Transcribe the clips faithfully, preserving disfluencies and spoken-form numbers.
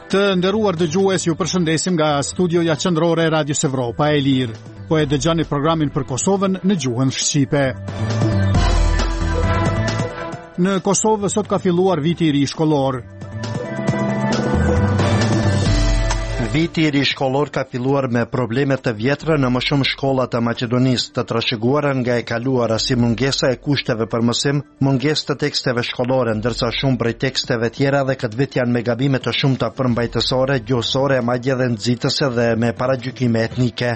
Të nderuar dëgjues, ju përshëndesim nga studioja qendrore e Radios Evropa e Lirë. Po e dëgjoni programin për Kosovën në gjuhën shqipe. Në Kosovë sot ka filluar viti i ri shkollor. Viti i ri shkollor ka filluar me probleme të vjetra në më shumë shkolla të Maqedonisë, të trashëguara nga e kaluara, si mungesa e kushteve për mësim, mungesë të teksteve shkollore, ndërsa shumë prej teksteve tjera dhe këtë vit janë me gabime të shumta përmbajtësore, gjuhësore, madje dhe nxitëse dhe me paragjykime etnike.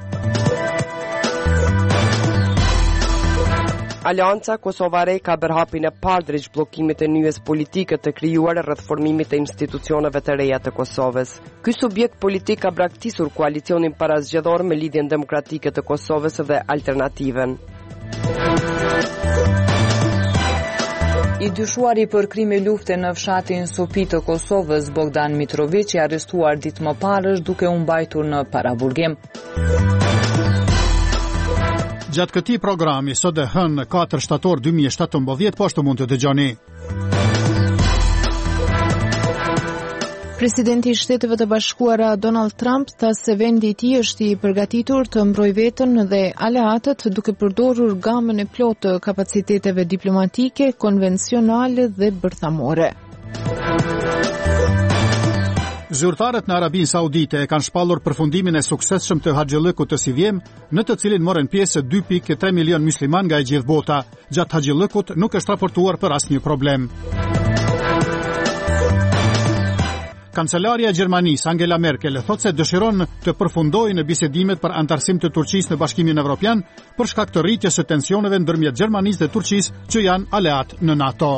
Alianca Kosovare ka bërë hapin e parë drejt bllokimit e nyjes politike të krijuar rreth formimit të institucioneve të reja të Kosovës. Ky subjekt politik ka braktisur koalicionin parazgjedhor me Lidhjen Demokratike të Kosovës dhe Alternativën. I dyshuari për krime lufte në fshatin Sopi të Kosovës, Bogdan Mitrović, i arrestuar ditë më parë duke u mbajtur në paraburgim. Gjatë këtij programi sot e hënë katër shtator dy mijë e shtatëmbëdhjetë, po ashtu mund të dëgjoni. Presidenti i Shteteve të Bashkuara Donald Trump tha se vendi i tij është i përgatitur të mbrojë veten dhe aleatët duke përdorur gamën e plotë të kapaciteteve diplomatike, konvencionale dhe bërthamore. Zyrtarët në Arabinë Saudite e kanë shpallur përfundimin e suksesshëm të Haxhillëkut të Sivjem, në të cilin morën pjesë dy pikë tre milion musliman nga e gjithë bota. Gjatë Haxhillëkut nuk është raportuar për asnjë problem. Kancelaria e Gjermanisë Angela Merkel thotë se dëshiron të përfundojë në bisedimet për antarësim të Turqisë në Bashkimin Evropian për shkak të rritjes së tensioneve ndërmjet Gjermanisë dhe Turqisë, që janë aleat në NATO.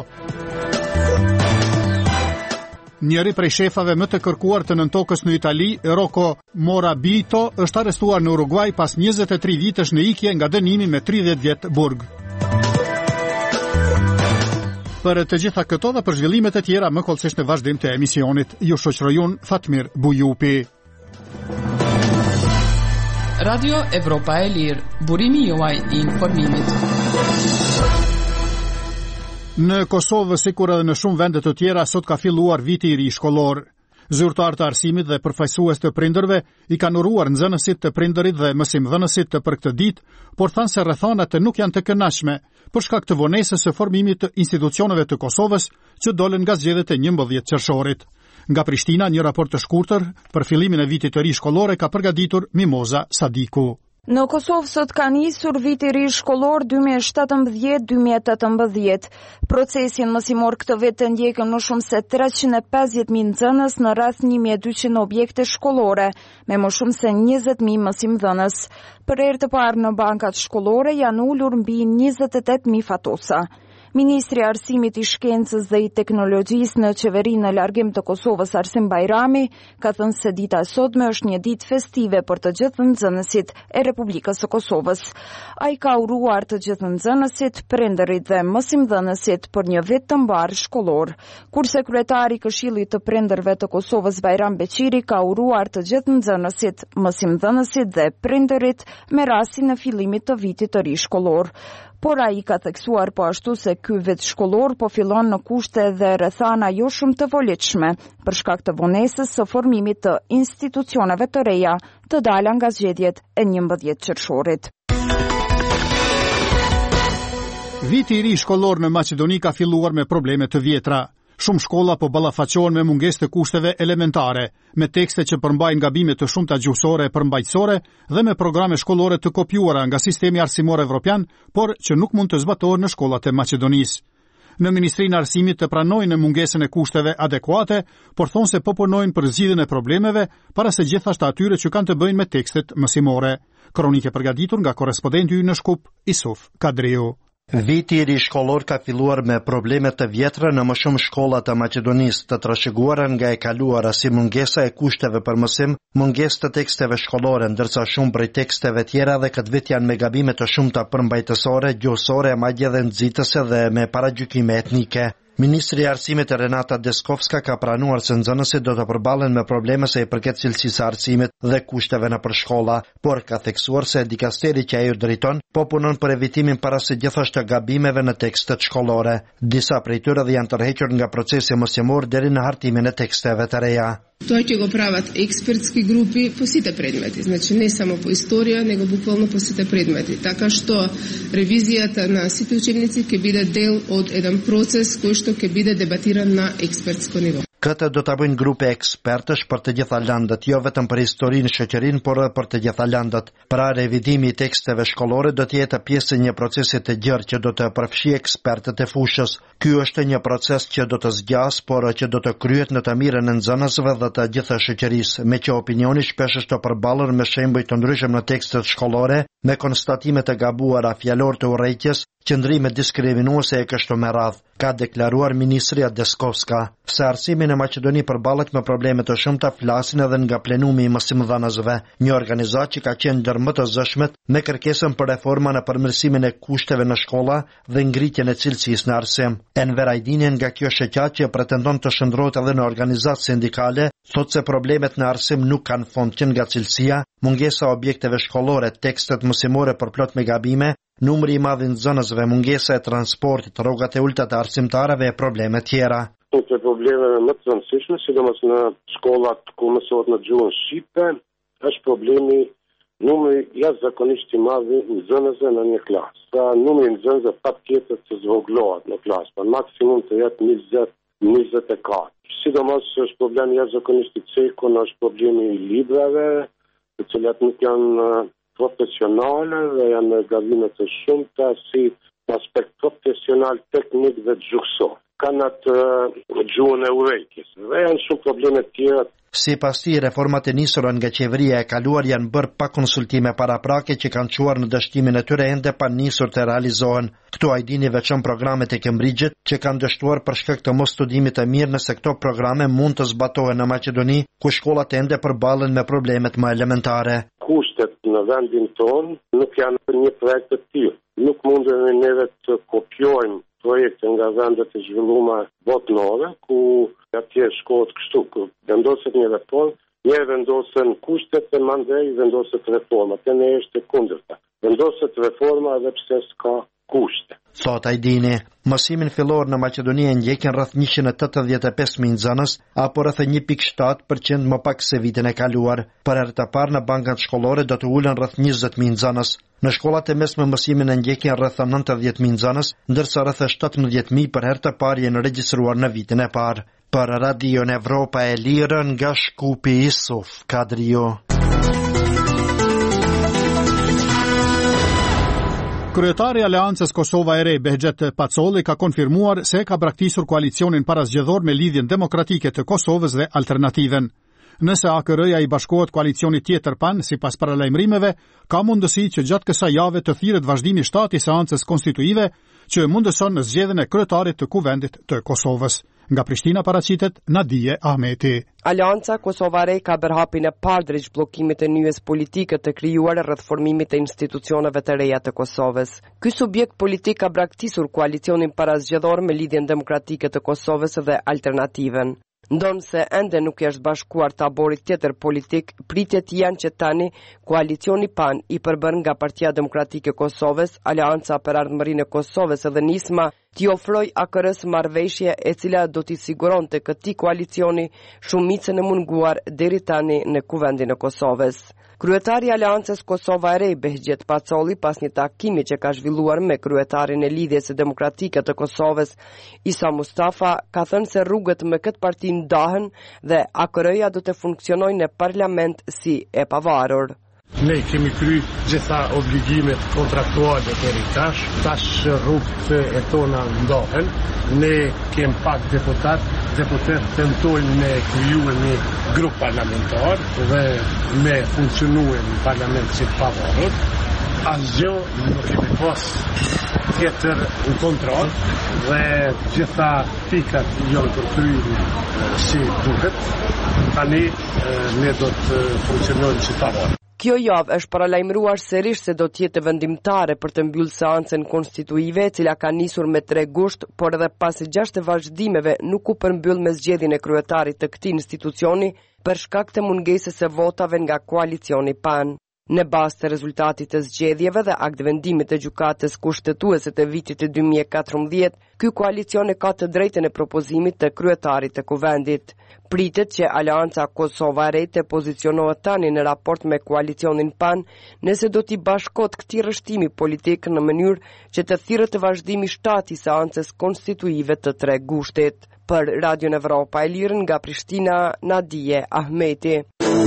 Njëri prej shefave më të kërkuar të nëntokës në Itali, Rocco Morabito, është arrestuar në Uruguay pas njëzet e tre vitesh në ikje nga dënimi me tridhjetë vjet burg. Për të gjitha këto dhe për zhvillimet e tjera, më kollësisht në vazhdim të emisionit, ju shoqërojun Fatmir Bujupi. Radio Evropa e Lirë, burimi juaj i informimit. Në Kosovë, sikur edhe në shumë vende të tjera, sot ka filluar viti i ri shkollor. Zyrtar të arsimit dhe përfaqësues të prindërve i kanë uruar nxënësit të prindërit dhe mësimdhënësit të për këtë ditë, por thanë se rrethanat nuk janë të kënaqshme për shkak të vonesës së formimit të institucioneve të Kosovës që dolën nga zgjedhjet e njëmbëdhjetë qershorit. Nga Prishtina, një raport të shkurtër për fillimin e vitit të ri shkollor ka përgatitur Mimoza Sadiku. Në Kosovë sot ka nisur viti i ri shkollor dy mijë e shtatëmbëdhjetë dy mijë e tetëmbëdhjetë. Procesin mësimor këtë vit të ndjekën më shumë se treqind e pesëdhjetë mijë nxënës në rreth një mijë e dyqind objekte shkollore, me më shumë se njëzet mijë mësimdhënës. Për herë të parë në bankat shkollore janë ulur mbi njëzet e tetë mijë fatosa. Ministri i Arsimit, i Shkencës dhe i Teknologjisë në Qeverinë në Largim të Kosovës, Arsim Bajrami, ka thënë se dita e sotme është një ditë festive për të gjithë nxënësit e Republikës së Kosovës. Ai ka uruar të gjithë nxënësit, prindërit dhe mësimdhënësit për një vit të mbar shkollor. Kurse kryetari i Këshillit të Prindërve të Kosovës, Bajram Beqiri, ka uruar të gjithë nxënësit, mësimdhënësit dhe prindërit me rastin e fillimit të vitit të ri shkollor. Por ai ka theksuar po ashtu se ky vit shkollor po fillon në kushte dhe rrethana jo shumë të volitshme për shkak të vonesës së formimit të institucioneve të reja të dala nga zgjedhjet e njëmbëdhjetë qershorit. Viti i ri shkollor në Maqedoni ka filluar me probleme të vjetra. Shumë shkolla po ballafaqohen me mungesë të kushteve elementare, me tekste që përmbajnë gabime të shumta gjuhësore e përmbajtësore dhe me programe shkollore të kopjuara nga sistemi arsimor evropian, por që nuk mund të zbatohen në shkollat e Maqedonisë. Në Ministrinë e Arsimit të pranojnë mungesën e kushteve adekuate, por thonë se po punojnë për zgjidhjen e problemeve, para se gjithashtu atyre që kanë të bëjnë me tekstet mësimore. Kronikë përgatitur nga korrespondenti ynë në Shkup, Isuf Kadriu. Viti i ri shkollor ka filluar me probleme të vjetra në më shumë shkolla të Maqedonisë, të trashëguara nga e kaluara, si mungesa e kushteve për mësim, mungesë të teksteve shkollore, ndërsa shumë prej teksteve tjera dhe këtë vit janë me gabime të shumta përmbajtësore, gjuhësore, madje dhe nxitëse dhe me paragjykime etnike. Ministri i Arsimit Renata Deskovska ka pranuar se nxënësit do të përballen me probleme se i përket cilësisë së arsimit dhe kushteve në përshkolla, por ka theksuar se dikasteri që ai drejton po punon për evitimin para së gjithashtu të gabimeve në tekstet shkollore. Disa prej tyre dhe janë tërhequr nga procesi mosjemor deri në hartimin e teksteve të reja. To će go pravat ekspertski grupi po site predmeti, znači ne samo po istorija, nego bukvalno po site predmeti. Така što revizijata na site učebnici će bide del od jedan proces koji što će bide debatiran na ekspertsko nivo. Këtë do ta bëjnë grupe ekspertësh për të gjitha landët, jo vetëm për historinë, shoqërinë, por edhe për të gjitha landët. Pra revidimi i teksteve shkollore do të jetë pjesë e një procesi të gjerë që do të përfshijë ekspertët e fushës. Ky është një proces që do të zgjas, por që do të kryhet në të mirën e nxënësve dhe të gjithë shoqërisë, me që opinioni shpesh është të përballur me shembuj të ndryshëm në tekstet shkollore, me konstatime të gabuara, fjalor të urrëties, qëndrime diskriminuese e kështu me radh, ka deklaruar ministria Deskovska. Se arsimi në Maqedoni përballet me probleme të shumta flasin edhe nga plenumi i mësimdhënësve, një organizatë që ka qenë ndër më të zëshmet me kërkesën për reforma në përmirësimin e kushteve në shkolla dhe ngritjen e cilësisë në arsim. Enver Ajdini nga kjo shoqat që pretendon të shndrohet edhe në organizatë sindikale, thotë se problemet në arsim nuk kanë fond që nga cilësia, mungesa objekteve shkollore, tekstet mësimore përplot me gabime, numri i madh i nxënësve, mungesa e transportit, rrogat e ulta të arsimtarëve e probleme tjera. Të problemeve më të rëndësishme, sidomos në shkollat ku mësohet në gjuhën shqipe, është problemi numri jashtëzakonisht i madh i nxënësve në një klasë. Pra numri i nxënësve patjetër të zvogëlohet në klasë, pa maksimum të jetë njëzet njëzet e katër. Sidomos është problemi jashtëzakonisht i cekun, është problemi i librave, të cilat nuk janë profesionale dhe janë në gabime të shumta si aspekt profesional, teknik dhe gjuhësor. Kanë atë gjuhën e urrëties dhe janë shumë probleme të tjera. Sipas tij, reformat e nisura nga qeveria e kaluar janë bërë pa konsultime paraprake që kanë çuar në dështimin e tyre ende pa nisur të realizohen. Këtu Ajdini veçon programet e Cambridge-it që kanë dështuar për shkak të mos studimit të mirë nëse këto programe mund të zbatohen në Maqedoni, ku shkollat ende përballen me problemet më elementare. Kushtet në vendin tonë nuk janë për një projekt të tillë. Nuk mundemi neve të kopjojmë projekte nga vendet e zhvilluara botërore, ku atje shkohet kështu, ku vendoset një reformë, një vendosen kushtet dhe mandej vendoset reforma. Të ne është e kundërta. Vendoset reforma edhe pse s'ka kushte. Thot Ajdini, mësimin fillor në Maqedoni e ndjekin rreth njëqind e tetëdhjetë e pesë mijë nxënës, apo rreth një pikë shtatë përqind më pak se vitin e kaluar. Për herë të parë në bankat shkollore do të ulen rreth njëzet mijë nxënës. Në shkollat e mesme mësimin e ndjekin rreth nëntëdhjetë mijë nxënës, ndërsa rreth shtatëmbëdhjetë mijë për herë të parë janë regjistruar në vitin e parë. Për Radio Evropa e Lirë nga Shkupi Isuf Kadrio. Kryetari i Aleancës Kosova e Re, Behxhet Pacolli, ka konfirmuar se ka braktisur koalicionin parazgjedhor me lidhjen demokratike të Kosovës dhe alternativen. Nëse A K R-ja i bashkohet koalicionit tjetër pan, sipas paralajmërimeve, ka mundësi që gjatë kësaj jave të thirret vazhdimi i shtatë i seancës konstituive që mundëson në zgjedhjen e kryetarit të kuvendit të Kosovës. Nga Prishtina paraqitet Nadije Ahmeti. Aleanca Kosova e Re ka bërë hapin e parë drejt bllokimit të nyjes politike të krijuar rreth formimit të institucioneve të reja të Kosovës. Ky subjekt politik ka braktisur koalicionin parazgjedhor me lidhjen demokratike të Kosovës dhe alternativen. Ndonë se ende nuk është bashkuar taborit tjetër politik, pritjet janë që tani koalicioni pan i përbër nga Partia Demokratike Kosovës, Aleanca për Ardhmërinë e Kosovës dhe Nisma t'i ofroj A K R-s marrëveshje e cila do t'i siguronte këtij koalicioni shumicën e munguar deri tani në kuvendin e Kosovës. Kryetari i Aleancës Kosova e Re, Behxhet Pacolli, pas një takimi që ka zhvilluar me kryetarin e Lidhjes së Demokratike të Kosovës, Isa Mustafa, ka thënë se rrugët me këtë parti ndahen dhe A K R-ja do të funksionojë në parlament si e pavarur. Ne kemi kry gjitha obligimet kontraktuale deri tash, tash rrugët e tona ndohen, ne kem pak deputat, deputet tentojnë me kriju një grup parlamentar dhe me funksionu në parlament si pavarur. Asgjë nuk kemi pas tjetër në kontrol dhe gjitha pikat janë përkryer si duhet. Tani ne do të funksionojmë si pavarur. Kjo javë është paralajmëruar sërish se do të jetë vendimtare për të mbyllë seancën konstituive, e cila ka nisur me tre gusht, por edhe pas gjashtë vazhdimeve nuk u përmbyll me zgjedhjen e kryetarit të këtij institucioni për shkak të mungesës së votave nga koalicioni P A N. Në bazë të rezultatit të zgjedhjeve dhe akt vendimit të gjykatës kushtetuese të vitit të dy mijë e katërmbëdhjetë, ky koalicion e ka të drejtën e propozimit të kryetarit të kuvendit. Pritet që Aleanca Kosova e Re të pozicionohet tani në raport me koalicionin P A N nëse do t'i bashkohet këtij rrështimi politik në mënyrë që të thirrët të vazhdimi shtatë i seancës konstituive të tre gushtit. Për Radio Evropa e Lirë nga Prishtina, Nadije Ahmeti.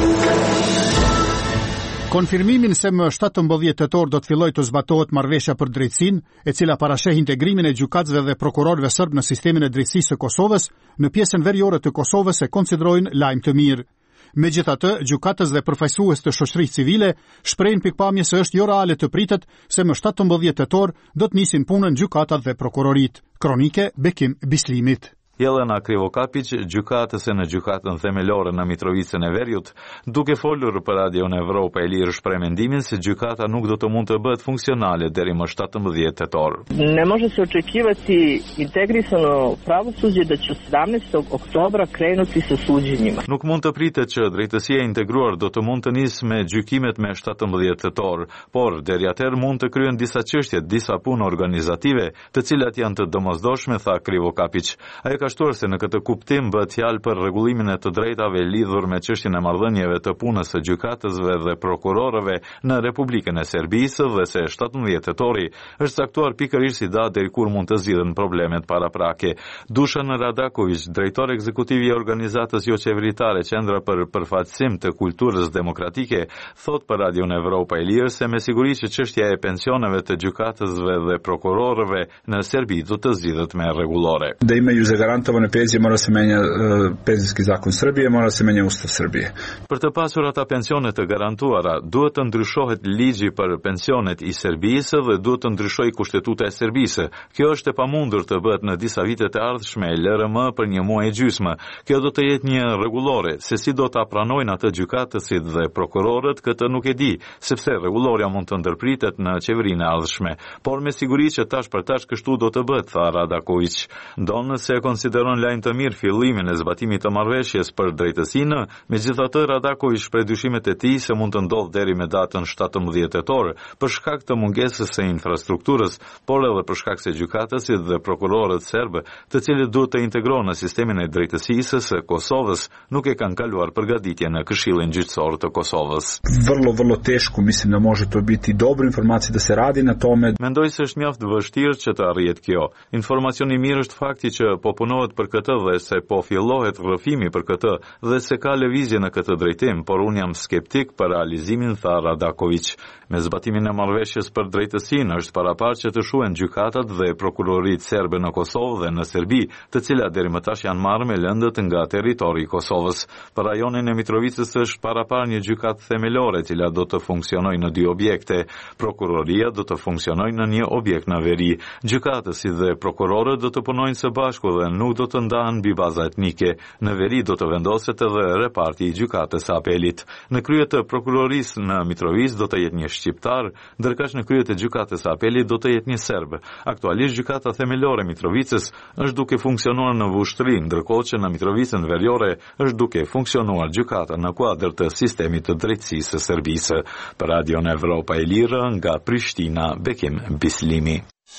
Konfirmimin se më shtatëmbëdhjetë tetor do të fillojë të zbatohet marrëveshja për drejtësinë, e cila parasheh integrimin e gjykatësve dhe prokurorëve serb në sistemin e drejtësisë së Kosovës, në pjesën veriore të Kosovës e konsiderojnë lajm të mirë. Megjithatë, gjykatës dhe përfaqësues të shoqërisë civile shprehin pikpamje se është jo reale të pritet se më shtatëmbëdhjetë tetor do të nisin punën gjykatat dhe prokurorit. Kronike Bekim Bislimit. Jelena Krivokapić, gjykatëse në gjykatën themelore në Mitrovicën e Veriut, duke folur për Radio Evropa e Lirë shpreh mendimin se gjykata nuk do të mund të bëhet funksionale deri më shtatëmbëdhjetë tetor. Ne može se očekivati integrisano pravosuđe da će sedamnaestog oktobra krenuti sa suđenjima. Nuk mund të pritet që drejtësia e integruar do të mund të nisë me gjykimet me shtatëmbëdhjetë tetor, por deri atëherë mund të kryen disa çështje, disa punë organizative, të cilat janë të domosdoshme, tha Krivokapić. Ai ka shtuar se në këtë kuptim bëhet fjalë për rregullimin e të drejtave lidhur me çështjen e marrëdhënieve të punës së gjykatësve dhe prokurorëve në Republikën e Serbisë dhe se shtatëmbëdhjetë tetori është caktuar pikërisht si datë deri kur mund të zgjidhen problemet paraprake. Dušan Radaković, drejtor ekzekutiv i organizatës jo qeveritare Qendra për përfaqësim të kulturës demokratike, thot për Radio Evropa e Lirë se me siguri që çështja e pensioneve të gjykatësve dhe prokurorëve në Serbi do të zgjidhet me rregullore. Da imaju zagarantovane penzije mora se menja uh, penzijski zakon Srbije, mora se menja Ustav Srbije. Për të pasur ata pensione të garantuara, duhet të ndryshohet ligji për pensionet i Serbisë dhe duhet të ndryshojë kushtetuta e Serbisë. Kjo është e pamundur të bëhet në disa vite të ardhshme, L R M për një muaj e gjysmë. Kjo do të jetë një rregullore, se si do ta pranojnë atë gjykatësit dhe prokurorët, këtë nuk e di, sepse rregulloria mund të ndërpritet në qeverinë e ardhshme, por me siguri që tash për tash kështu do të bëhet, tha Radaković. Donë se konsideron lajm të mirë fillimin e zbatimit të marrëveshjes për drejtësinë, megjithatë Radaković shpreh dyshimet e tij se mund të ndodhë deri me datën shtatëmbëdhjetë tetor për shkak të mungesës së infrastrukturës, por edhe për shkak se gjykatësit dhe prokurorët serbë, të cilët duhet të integrohen në sistemin e drejtësisë së Kosovës, nuk e kanë kaluar përgatitjen në Këshillin Gjyqësor të Kosovës. Vrlo, vrlo teško, mislim da može to biti dobra informacija da se radi na tome. Mendoj se është mjaft vështirë që të arrihet kjo. Informacioni mirë është fakti që po punohet për këtë dhe se po fillohet rrëfimi për këtë dhe se ka lëvizje në këtë drejtim, por unë jam skeptik për realizimin, tha Radaković. Me zbatimin e marrëveshjes për drejtësinë është paraparë që të shuhen gjykatat dhe prokuroritë serbe në Kosovë dhe në Serbi, të cilat deri më tash janë marrë me lëndët nga territori i Kosovës. Për rajonin e Mitrovicës është paraparë një gjykatë themelore, e cila do të funksionojë në dy objekte. Prokuroria do të funksionojë në një objekt në veri. Gjykatësit dhe prokurorët do të punojnë së bashku dhe nuk do të ndahen mbi baza etnike. Në veri do të vendoset edhe reparti i gjykatës së apelit. Në krye të prokurorisë në Mitrovicë do të jetë një shqiptar, ndërkaq në krye të gjykatës së apelit do të jetë një serb. Aktualisht gjykata themelore e Mitrovicës është duke funksionuar në Vushtrri, ndërkohë që në Mitrovicën veriore është duke funksionuar gjykata në kuadër të sistemit të drejtësisë së Serbisë. Për Radio Evropa e Lirë nga Prishtina, Bekim Bislimi.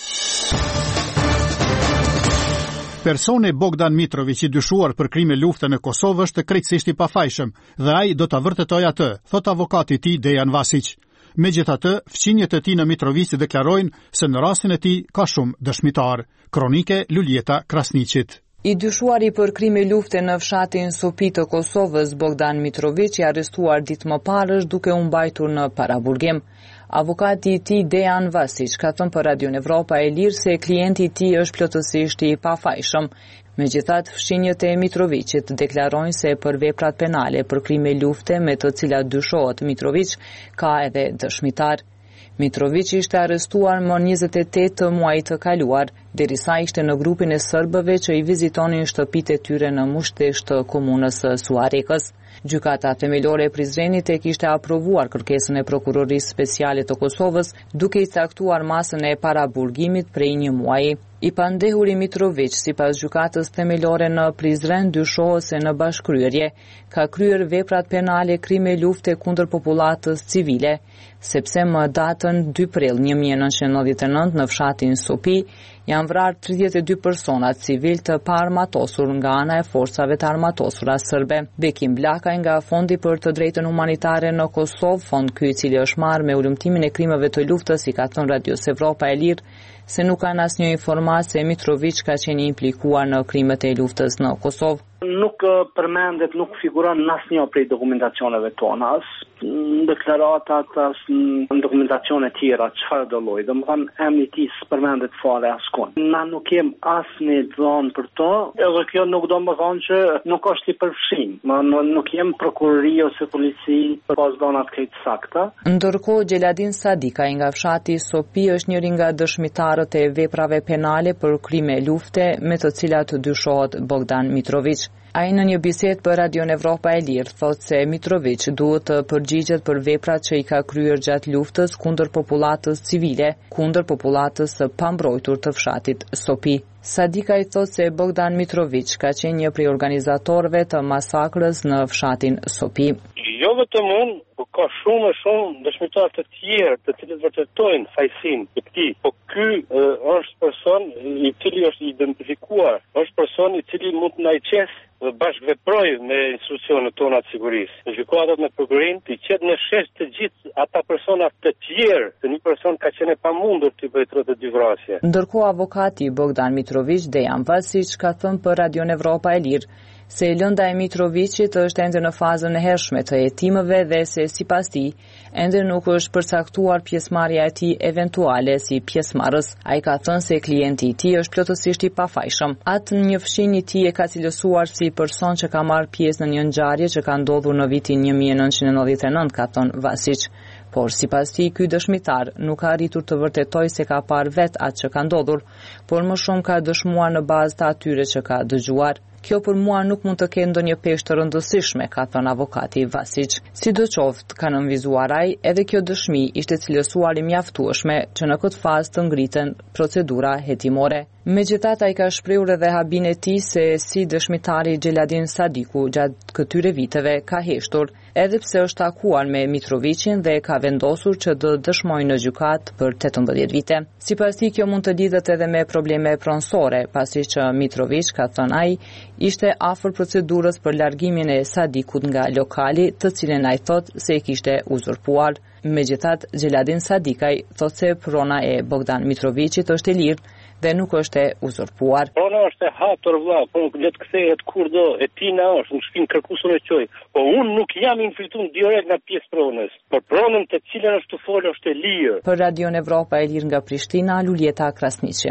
Personi Bogdan Mitrović i dyshuar për krime lufte në Kosovë është krejtësisht i pafajshëm dhe ai do ta vërtetojë atë, thot avokati i tij Dejan Vasić. Megjithatë, fqinjet e tij në Mitrović deklarojnë se në rastin e tij ka shumë dëshmitar. Kronike Luljeta Krasniqit. I dyshuari për krime lufte në fshatin Sopi të Kosovës, Bogdan Mitrović, i arrestuar ditë më parë është duke u mbajtur në paraburgim. Avokati i tij Dejan Vasić ka thënë për Radio Evropa e Lirë se klienti i tij është plotësisht i pafajshëm. Megjithatë, fshinjët e Mitrovićit deklarojnë se për veprat penale për krime lufte me të cilat dyshohet Mitrović ka edhe dëshmitar. Mitrović ishte arrestuar më njëzet e tetë të muajit të kaluar derisa ishte në grupin e serbëve që i vizitonin shtëpitë e tyre në Mushtesh të komunës së Suarekës. Gjykata themelore e Prizrenit e kishte aprovuar kërkesën e prokurorisë speciale të Kosovës, duke i caktuar masën e paraburgimit prej një muaji. I pandehuri Mitrović, sipas gjykatës themelore në Prizren, dyshohet se në bashkëkryerje ka kryer veprat penale krime lufte kundër popullatës civile, sepse më datën dy prill një mijë e nëntëqind e nëntëdhjetë e nëntë në fshatin Sopi janë vrarë tridhjetë e dy persona civil të paarmatosur nga ana e forcave të armatosura serbe. Bekim Blakaj nga Fondi për të Drejtën Humanitare në Kosovë, fond ky i cili është marrë me ulëmtimin e krimeve të luftës, i ka thënë Radios Evropa e Lirë se nuk kanë asnjë informatë se Mitrović ka qenë implikuar në krimet e luftës në Kosovë. Nuk përmendet, nuk figuron në asnjë prej dokumentacioneve tona, as në deklaratat, as në dokumentacione tjera, çfarë do lloji. Domethënë emri i tij s'përmendet fare askund. Na nuk kem asnjë zonë për to, edhe kjo nuk do të thonë që nuk është i përfshin. Ma nuk jem prokurori ose polici për pas donat këtë sakta. Ndërkohë Gjeladin Sadikaj nga fshati Sopi është njëri nga dëshmitarët e veprave penale për krime lufte me të cilat dyshohet Bogdan Mitrović. Ai në një bisedë për Radion Evropa e Lirë thotë se Mitrović duhet të përgjigjet për veprat që i ka kryer gjatë luftës kundër popullatës civile, kundër popullatës së pambrojtur të fshatit Sopi. Sadikaj thotë se Bogdan Mitrović ka qenë një prej organizatorëve të masakrës në fshatin Sopi. Jo vetëm unë, po ka shumë e shumë dëshmitar të tjerë të cilët vërtetojnë fajsin e këtij. Po ky e, është person i cili është identifikuar, është person i cili mund të na i qesë dhe bashkëveproj me institucionet tona të sigurisë. Në gjykatat me prokurin të qetë në shesh të gjithë ata persona të tjerë, se një person ka qenë pamundur të bëjë tridhjetë e dy vrasje. Ndërkohë avokati Bogdan Mitrović, Dejan Vasić, ka thënë për Radion Evropa e Lirë se lënda e Mitrovićit është ende në fazën e hershme të hetimeve dhe se sipas tij ende nuk është përcaktuar pjesëmarrja e tij eventuale si pjesëmarrës. Ai ka thënë se klienti i tij është plotësisht i pafajshëm. Atë një fshinj i tij e ka cilësuar si person që ka marrë pjesë në një ngjarje që ka ndodhur në vitin një mijë e nëntëqind e nëntëdhjetë e nëntë, ka thënë Vasić. Por sipas tij ky dëshmitar nuk ka arritur të vërtetojë se ka parë vetë atë që ka ndodhur, por më shumë ka dëshmuar në bazë të atyre që ka dëgjuar. Kjo për mua nuk mund të ketë ndonjë peshë të rëndësishme, ka thënë avokati Vasić. Sidoqoftë, ka nënvizuar ai, edhe kjo dëshmi ishte cilësuar i mjaftueshme që në këtë fazë të ngriten procedura hetimore. Megjithatë, ai ka shprehur edhe habin e tij se si dëshmitari Gjeladin Sadiku gjatë këtyre viteve ka heshtur, edhe pse është takuar me Mitrovićin dhe ka vendosur që të dëshmojë në gjykat për tetëmbëdhjetë vite. Sipas tij, kjo mund të lidhet edhe me probleme pronësore, pasi që Mitrović, ka thënë ai, ishte afër procedurës për largimin e Sadikut nga lokali, të cilën ai thotë se e kishte uzurpuar. Megjithatë, Gjeladin Sadikaj thotë se prona e Bogdan Mitrovićit është e lirë dhe nuk është e uzurpuar. Prona është e hapur vëlla, po le të kthehet kurdo, e tina është, në shtëpinë kërkuesur e qoj. Po unë nuk jam infiltruar direkt nga pjesë pronës, por pronën të cilën është të folë është e lirë. Për Radion Evropa e Lirë nga Prishtina, Luljeta Krasniqi.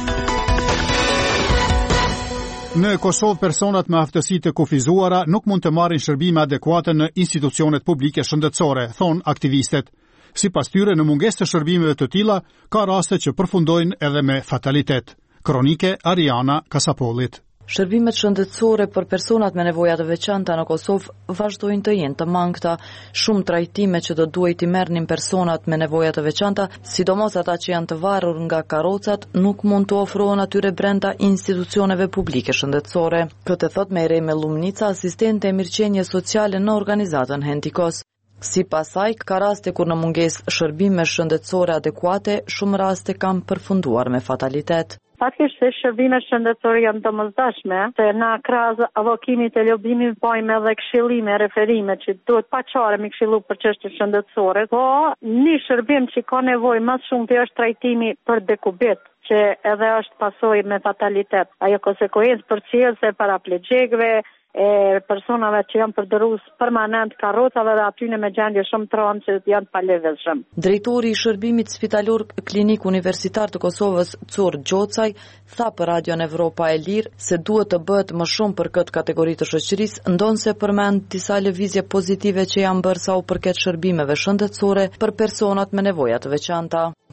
Në Kosovë, personat me aftësi të kufizuara nuk mund të marrin shërbime adekuate në institucionet publike shëndetësore, thon aktivistët. Sipas tyre, në mungesë të shërbimeve të tilla, ka raste që përfundojnë edhe me fatalitet. Kronike Ariana Kasapollit. Shërbimet shëndetësore për personat me nevoja të veçanta në Kosovë vazhdojnë të jenë të mangëta. Shumë trajtime që do duhet i merrnin personat me nevoja të veçanta, sidomos ata që janë të varur nga karrocat, nuk mund të ofrohen atyre brenda institucioneve publike shëndetësore. Këtë thot Mejreme Lumnica, asistente e mirëqenie sociale në organizatën Hentikos. Sipas saj, ka raste kur në mungesë shërbime shëndetësore adekuate, shumë raste kanë përfunduar me fatalitet. Faktikisht se shërbimet shëndetësore janë domosdoshme, se na krahas avokimit e lobimit pojmë edhe këshillime, referime që duhet paqare me këshillu për çështje shëndetësore. Po, një shërbim që ka nevojë më shumë të është trajtimi për dekubit, që edhe është pasojë me fatalitet. Ajo konsekuencë përcjellëse paraplegjikëve, e personave që janë përdorus permanent karrocave dhe atyne me gjendje shumë tronë që janë pa lëvizshëm. Drejtori i shërbimit spitalor klinik universitar të Kosovës, Cor Gjocaj, tha për Radion Evropa e Lirë se duhet të bëhet më shumë për këtë kategori të shoqërisë, ndonse përmend disa lëvizje pozitive që janë bërë sa u përket shërbimeve shëndetësore për personat me nevoja të veçanta.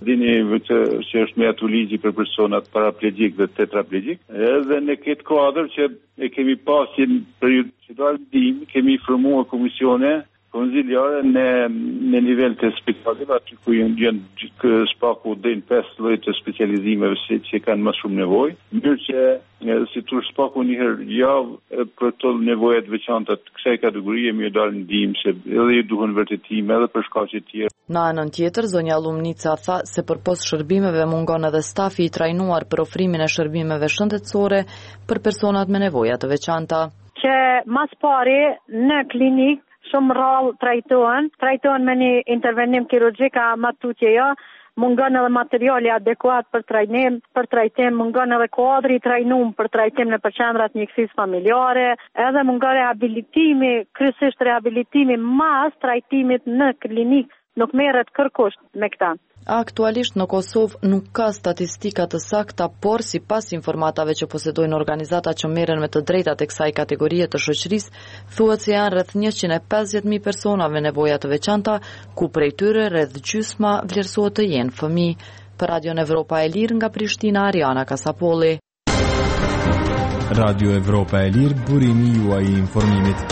Dini që, që është me atu ligji për personat paraplegjik dhe tetraplegjik. Edhe në këtë kuadër që e kemi pasin për që dalë dim, kemi formuar komisione konziliare në, në nivel të spitalit, aty ku janë janë spaku dhen pesëdhjetë të specializimeve që, që kanë më shumë nevojë, mirë që si tur spaku një herë javë për të nevojat veçanta të kësaj kategorie më dalë ndihmë se edhe i duhen vërtetime edhe për shkaqe të tjera. Në anën tjetër, zonja Lumnica tha se përpos shërbimeve mungon edhe stafi i trajnuar për ofrimin e shërbimeve shëndetësore për personat me nevoja të veçanta. Që mas pari në klinik shumë rrallë trajtohen, trajtohen me një intervenim kirurgjik a matutje jo, mungon edhe materiali adekuat për trajnim, për trajtim, mungon edhe kuadri i trajnum për trajtim në përqendrat mjekësisë familjare, edhe mungon rehabilitimi, kryesisht rehabilitimi mas trajtimit në klinik, nuk merret kërkush me këta. Aktualisht në Kosovë nuk ka statistika të sakta, por sipas informatave që posedojnë organizata që merren me të drejtat e kësaj kategorie të shoqërisë, thuhet se janë rreth njëqind e pesëdhjetë mijë persona me nevoja të veçanta, ku prej tyre rreth gjysma vlerësohet të jenë fëmijë. Për Radion Evropa e Lirë nga Prishtina, Ariana Kasapolli. Radio Evropa e Lirë, burimi juaj i informimit.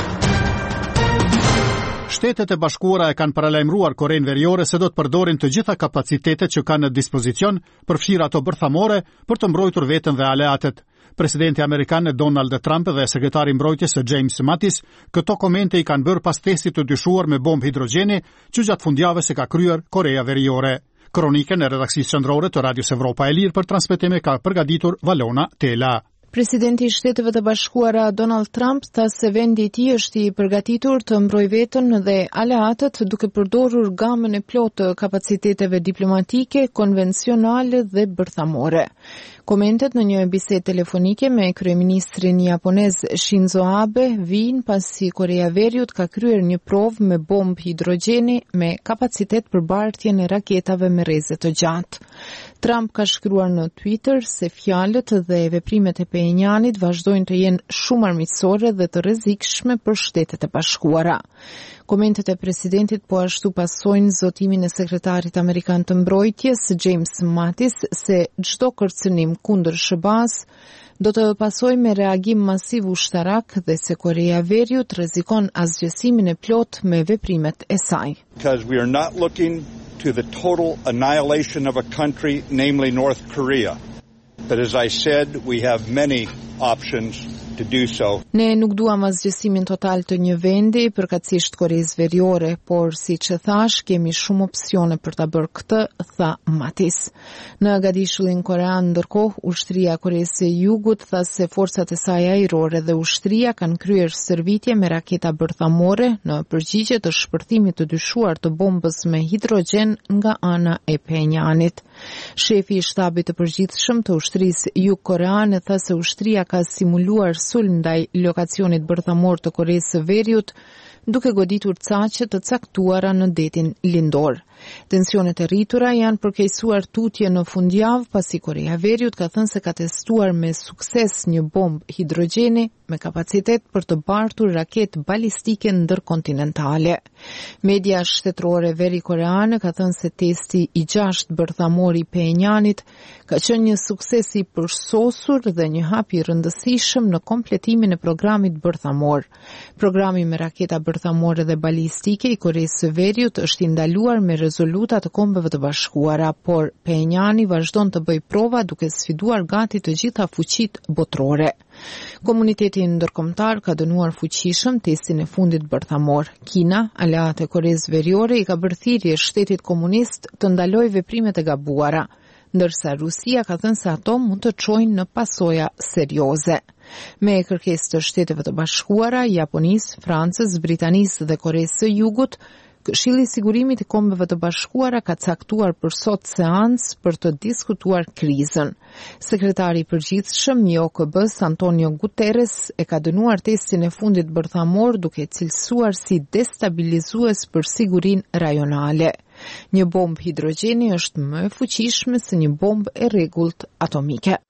Shtetet e Bashkuara e kanë paralajmëruar Korenë Veriore se do të përdorin të gjitha kapacitetet që kanë në dispozicion, përfshirë ato bërthamore, për të mbrojtur veten dhe aleatet. Presidenti amerikan Donald Trump dhe sekretari mbrojtjes James Mattis këto komente i kanë bërë pas testit të dyshuar me bombë hidrogjeni që gjatë fundjavës e ka kryer Korea Veriore. Kronikën e redaksisë qendrore të Radios Evropa e Lirë për transmetim e ka përgatitur Valona Tela. Presidenti i Shteteve të Bashkuara Donald Trump tha se vendi i tij është i përgatitur të mbrojë veten dhe aleatët duke përdorur gamën e plotë të kapaciteteve diplomatike, konvencionale dhe bërthamore. Komentet në një bisedë telefonike me kryeministrin japonez Shinzo Abe vijnë pasi Korea Veriut ka kryer një provë me bombë hidrogjeni me kapacitet për bartjen e raketave me rreze të gjatë. Trump ka shkruar në Twitter se fjalët dhe veprimet e Pyonjanit vazhdojnë të jenë shumë armiqësore dhe të rrezikshme për Shtetet e Bashkuara. Komentet e presidentit po ashtu pasojnë zotimin e sekretarit amerikan të mbrojtjes James Mattis se çdo kërcënim kundër Sh B A-s do të pasojë me reagim masiv ushtarak dhe se Korea Veriut rrezikon asgjësimin e plot me veprimet e saj. Because we are not looking to the total annihilation of a country, namely North Korea. But as I said, we have many options to do so. Ne nuk duam asgjësimin total të një vendi, përkatësisht Koreas Veriore, por siç e thash, kemi shumë opsione për ta bërë këtë, tha Mattis. Në Gadishullin korean, ndërkohë, ushtria e Koreas së Jugut tha se forcat e saj ajrore dhe ushtria kanë kryer stërvitje me raketa bërthamore në përgjigje të shpërthimit të dyshuar të bombës me hidrogjen nga ana e Pyonjanit. Shefi i shtabit të përgjithshëm të ushtrisë jugkoreane tha se ushtria ka simuluar sulm ndaj lokacionit bërthamor të Koreas së Veriut, duke goditur caqe të caktuara në detin lindor. Tensionet e rritura janë përkeqësuar tutje në fundjavë pasi Korea Veriut ka thënë se ka testuar me sukses një bombë hidrogjeni me kapacitet për të bartur raketë balistike ndërkontinentale. Media shtetërore veri-koreane ka thënë se testi i gjashtë bërthamor i Pyonjanit ka qenë një sukses i përsosur dhe një hap i rëndësishëm në kompletimin e programit bërthamor. Programi me raketa bërthamore dhe balistike i Koreas së Veriut është i ndaluar me rezoluta të Kombeve të Bashkuara, por Pyonjani vazhdon të bëjë prova duke sfiduar gati të gjitha fuqitë botërore. Komuniteti ndërkombëtar ka dënuar fuqishëm testin e fundit bërthamor. Kina, aleate e Koreas Veriore, i ka bërë thirrje shtetit komunist të ndalojë veprimet e gabuara, ndërsa Rusia ka thënë se ato mund të çojnë në pasoja serioze. Me kërkesë të Shteteve të Bashkuara, Japonisë, Francës, Britanisë dhe Koreas së Jugut, Këshilli i Sigurimit i Kombeve të Bashkuara ka caktuar për sot seancë për të diskutuar krizën. Sekretari i përgjithshëm i O K B-s Antonio Guterres e ka dënuar testin e fundit bërthamor duke cilësuar si destabilizues për sigurinë rajonale. Një bombë hidrogjeni është më e fuqishme se një bombë e rregullt atomike.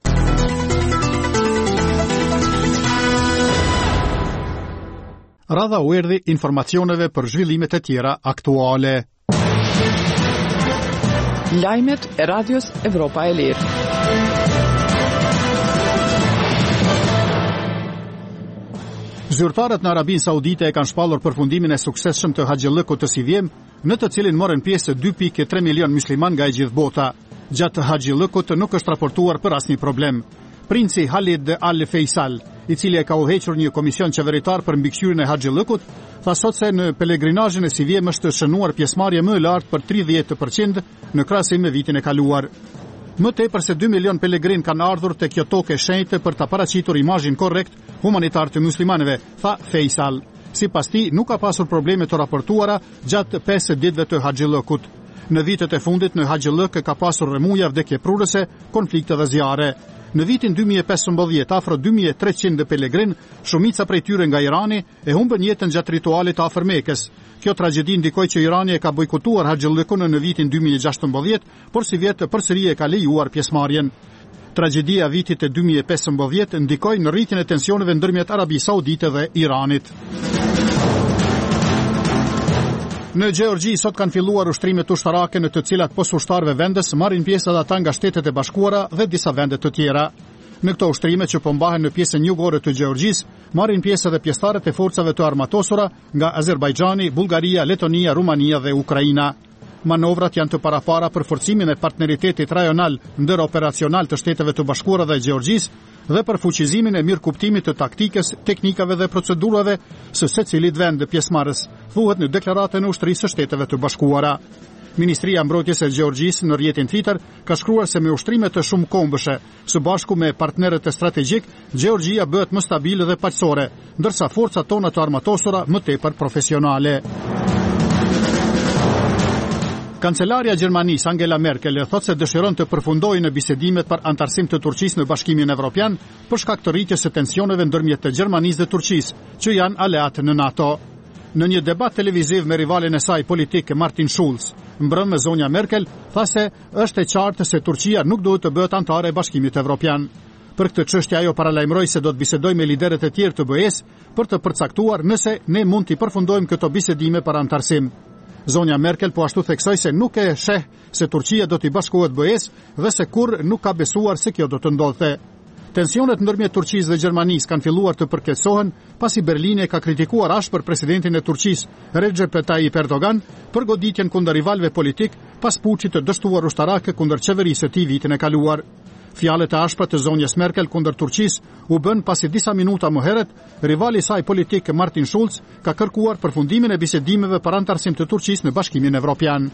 Radha u erdhi informacioneve për zhvillimet e tjera aktuale. Lajmet e Radios Evropa e Lirë. Zyrtarët në Arabinë Saudite e kanë shpallur përfundimin e suksesshëm të Haxhillëkut të Sivjem, në të cilin morën pjesë dy pikë tre milion musliman nga e gjithë bota. Gjatë Haxhillëkut nuk është raportuar për asnjë problem. Princi Khalid Al Faisal, i cili e ka udhëhequr një komision qeveritar për mbikëqyrjen e Haxhillëkut, tha sot se në pelegrinazhin e Sivjem është shënuar pjesëmarrje më e lartë për tridhjetë përqind në krahasim me vitin e kaluar. Më tepër se dy milion pelegrin kanë ardhur te kjo tokë e shenjtë për ta paraqitur imazhin korrekt humanitar të muslimanëve, tha Faisal. Sipas tij, nuk ka pasur probleme të raportuara gjatë pesë ditëve të Haxhillëkut. Në vitet e fundit në Haxhillëk ka pasur rëmuja, vdekje prurëse, konflikte dhe zjarre. Në vitin dy mijë e pesëmbëdhjetë, afro dy mijë e treqind pelegrin, shumica prej tyre nga Irani, e humbën jetën gjatë ritualit afër Mekës. Kjo tragjedi ndikoi që Irani e ka bojkotuar Haxhillëkun në vitin dy mijë e gjashtëmbëdhjetë, por si vjet përsëri e ka lejuar pjesëmarrjen. Tragjedia e vitit e dy mijë e pesëmbëdhjetë ndikoi në rritjen e tensioneve ndërmjet Arabisë Saudite dhe Iranit. Në Gjeorgji sot kanë filluar ushtrimet ushtarake në të cilat pos ushtarëve vendes marrin pjesë edhe ata nga Shtetet e Bashkuara dhe disa vende të tjera. Në këto ushtrime që po mbahen në pjesën jugore të Gjeorgjisë, marrin pjesë edhe pjesëtarët e forcave të armatosura nga Azerbajxhani, Bullgaria, Letonia, Rumania dhe Ukraina. Manovrat janë të parapara për forcimin e partneritetit rajonal ndër operacional të Shteteve të Bashkuara dhe Gjeorgjisë dhe për fuqizimin e mirëkuptimit të taktikës, teknikave dhe procedurave së secilit vend pjesëmarrës, thuhet në deklaratën e ushtrisë së Shteteve të Bashkuara. Ministria e Mbrojtjes e Gjeorgjisë në rrjetin Twitter ka shkruar se me ushtrime të shumëkombëshe, së bashku me partnerët e strategjik, Gjeorgjia bëhet më stabile dhe paqësore, ndërsa forcat tona të armatosura më tepër profesionale. Kancelaria e Gjermanisë Angela Merkel e thotë se dëshiron të përfundojë në bisedimet për antarësim të Turqisë në Bashkimin Evropian për shkak të rritjes së tensioneve ndërmjet të Gjermanisë dhe Turqisë, që janë aleatë në NATO. Në një debat televiziv me rivalin e saj politik Martin Schulz, mbrëmë zonja Merkel tha se është e qartë se Turqia nuk duhet të bëhet antare e Bashkimit Evropian. Për këtë çështje ajo paralajmëroi se do të bisedojë me liderët e tjerë të B E-s për të përcaktuar nëse ne mund të përfundojmë këto bisedime për antarësim. Zonja Merkel po ashtu theksoi se nuk e sheh se Turqia do t'i bashkohet B E-s dhe se kur nuk ka besuar se kjo do të ndodhte. Tensionet ndërmjet Turqisë dhe Gjermanisë kanë filluar të përkeqësohen pasi Berlini ka kritikuar ashpër presidentin e Turqisë Recep Tayyip Erdogan për goditjen kundër rivalëve politik pas puçit të dështuar ushtarake kundër qeverisë së tij vitin e kaluar. Fjalët e ashpra të zonjës Merkel kundër Turqisë u bën pasi disa minuta më herët rivali i saj politik Martin Schulz ka kërkuar përfundimin e bisedimeve për antarësim të Turqisë në Bashkimin Evropian.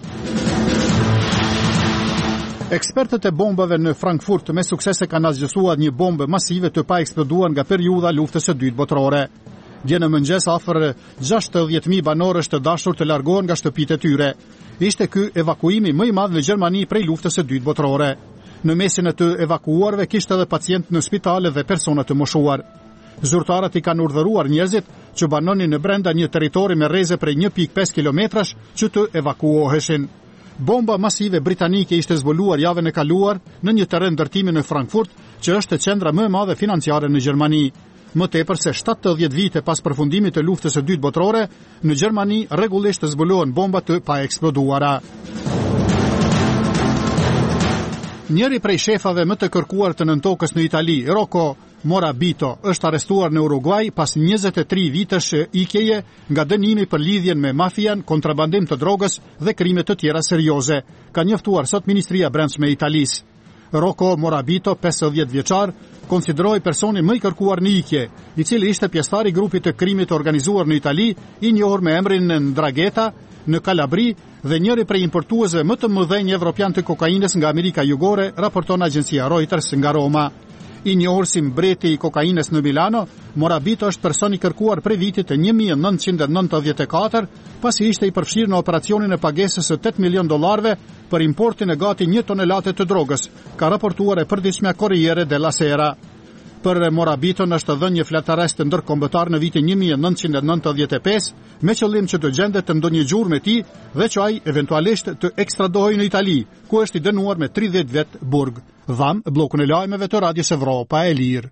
Ekspertët e bombave në Frankfurt me suksese kanë asgjësuar një bombë masive të pa eksploduar nga periudha e luftës së dytë botërore. Dje në mëngjes afër gjashtëdhjetë mijë banorësh të dashur të largohen nga shtëpitë e tyre. Ishte ky evakuimi më i madh në Gjermani prej luftës së dytë botërore. Në mesin e të evakuuarve kishte edhe pacient në spitale dhe persona të moshuar. Zyrtarët i kanë urdhëruar njerëzit që banonin në brenda një territori me rreze prej një pikë pesë kilometrash që të evakuoheshin. Bomba masive britanike ishte zbuluar javën e kaluar në një terren ndërtimi në Frankfurt, që është qendra më e madhe financiare në Gjermani. Më tepër se shtatëdhjetë vite pas përfundimit të luftës së dytë botërore, në Gjermani rregullisht zbulohen bomba të paeksploduara. Njëri prej shefave më të kërkuar të nëntokës në Itali, Rocco Morabito, është arrestuar në Uruguay pas njëzet e tri vitesh ikjeje nga dënimi për lidhjen me mafian, kontrabandim të drogës dhe krime të tjera serioze, ka njoftuar sot Ministria e Brendshme e Italisë. Rocco Morabito, pesëdhjetë vjeçar, konsideroi personin më i kërkuar në ikje, i cili ishte pjesëtar i grupit të krimit të organizuar në Itali, i njohur me emrin Ndrangheta, në Kalabri dhe njëri prej importuesve më të mëdhenj evropian të kokainës nga Amerika Jugore, raporton agjencia Reuters nga Roma. I njohur si mbreti i kokainës në Milano, Morabito është person i kërkuar prej vitit të një mijë nëntëqind e nëntëdhjetë e katër, pasi ishte i përfshirë në operacionin e pagesës së tetë milion dollarëve për importin e gati një tonelate të drogës, ka raportuar e përditshmja Corriere della Sera. Për Morabiton është dhënë një flatarest ndërkombëtar në vitin një mijë nëntëqind e nëntëdhjetë e pesë, me qëllim që të gjendet të ndonjë gjurmë me tij dhe që ai eventualisht të ekstradohej në Itali, ku është i dënuar me tridhjetë vjet burg. Dham, bllokun e lajmeve të Radios Evropa e Lirë.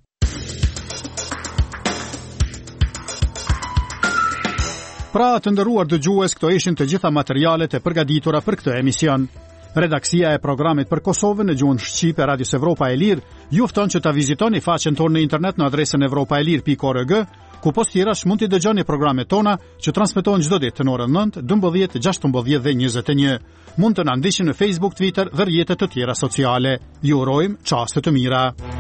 Pra, të nderuar dëgjues, këto ishin të gjitha materialet e përgatitura për këtë emision. Redaksia e programit për Kosovën në gjuhën shqipe e Radios Evropa e Lirë ju fton që ta vizitoni faqen tonë në internet në adresën evropaelir pikë org, ku post tjerash mund t'i dëgjoni programet tona që transmetohen çdo ditë në orën nëntë, dymbëdhjetë, gjashtëmbëdhjetë dhe njëzet e një. Mund të na ndiqni në Facebook, Twitter dhe rrjetet të tjera sociale. Ju urojmë çaste të mira.